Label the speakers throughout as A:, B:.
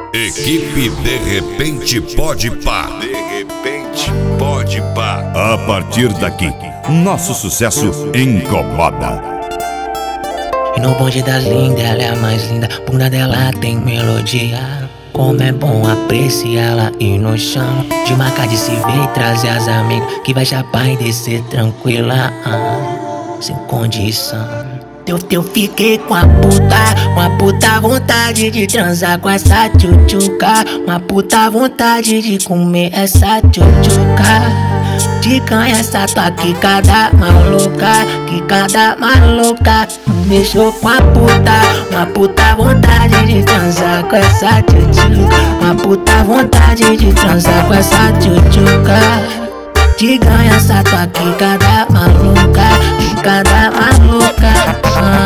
A: Equipe De Repente Pode Pá.
B: De repente pode pá.
C: A partir daqui, nosso sucesso incomoda.
D: E no bonde das lindas, ela é a mais linda. Bunda dela tem melodia. Como é bom apreciá-la e no chão de marcar de se ver e trazer as amigas que vai chapar e descer tranquila, sem condição. Eu fiquei com a puta vontade de transar com essa tchutchuca. Uma puta vontade de comer essa tchutchuca. De canha essa tua quicada maluca, quicada maluca. Me deixou com a uma puta vontade de transar com essa tchutchuca. Uma puta vontade de transar com essa tchutchuca. De ganha essa tua quicada maluca, quicada maluca.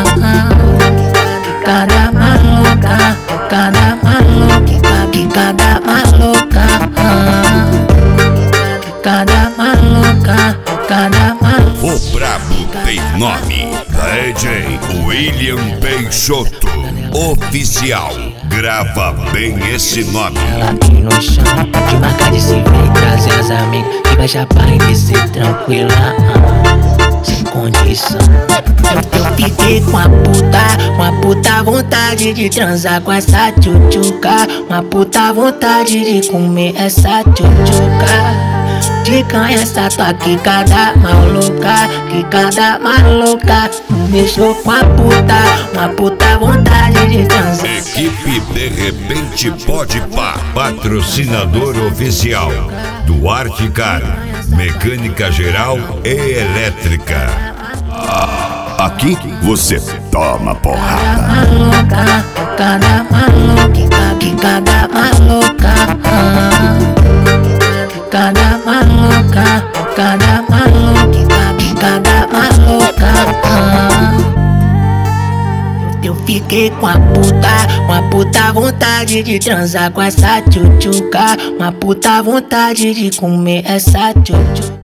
D: Quicada maluca, quicada maluca, quicada maluca. Quicada maluca, quicada maluca.
A: O brabo tem nome. DJ William Peixoto Oficial. Grava bem esse nome.
D: Ela aqui no chão, de marcar de se ver e trazer as amigas que vai chapar e descer tranquila, sem condição. Eu fiquei com uma puta vontade de transar com essa tchutchuca. Uma puta vontade de comer essa tchutchuca. De canha essa tua quicada maluca, quicada maluca. Me deixou com uma puta vontade de transar.
A: Equipe De Repente Pode Pá. Patrocinador oficial do Articar, mecânica geral e elétrica.
C: Aqui você toma porrada.
D: Maluca, cada maluca, quicada maluca. Cada maluca, cada maluca, quicada maluca. Eu fiquei com uma puta vontade de transar com essa tchutchuca. Uma puta vontade de comer essa tchutchuca.